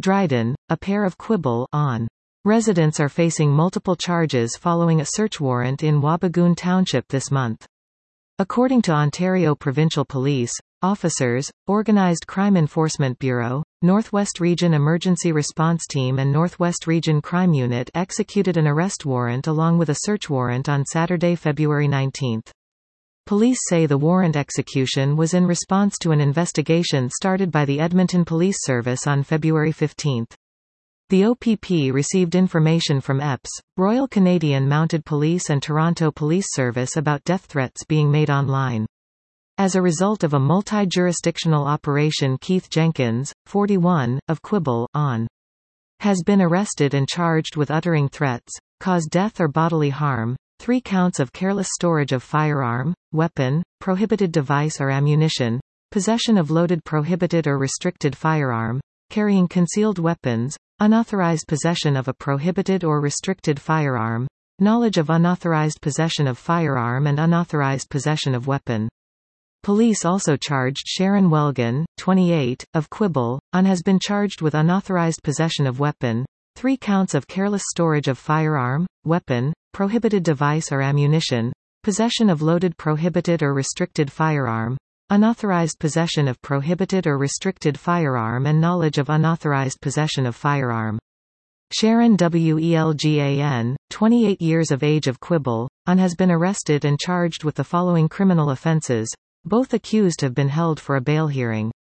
Dryden, a pair of Quibble on. Residents are facing multiple charges following a search warrant in Wabigoon Township this month. According to Ontario Provincial Police, officers, Organised Crime Enforcement Bureau, Northwest Region Emergency Response Team and Northwest Region Crime Unit executed an arrest warrant along with a search warrant on Saturday, February 19. Police say the warrant execution was in response to an investigation started by the Edmonton Police Service on February 15. The OPP received information from EPS, Royal Canadian Mounted Police and Toronto Police Service about death threats being made online. As a result of a multi-jurisdictional operation, Keith Jenkins, 41, of Quibble, on. Has been arrested and charged with uttering threats, cause death or bodily harm, 3 counts of careless storage of firearm, weapon, prohibited device or ammunition, possession of loaded prohibited or restricted firearm, carrying concealed weapons, unauthorized possession of a prohibited or restricted firearm, knowledge of unauthorized possession of firearm and unauthorized possession of weapon. Police also charged Sharon Welgan, 28, of Quibble, and has been charged with unauthorized possession of weapon, 3 counts of careless storage of firearm, weapon, prohibited device or ammunition, possession of loaded prohibited or restricted firearm, unauthorized possession of prohibited or restricted firearm and knowledge of unauthorized possession of firearm. Sharon Welgan, 28 years of age of Quibble, and has been arrested and charged with the following criminal offences. Both accused have been held for a bail hearing.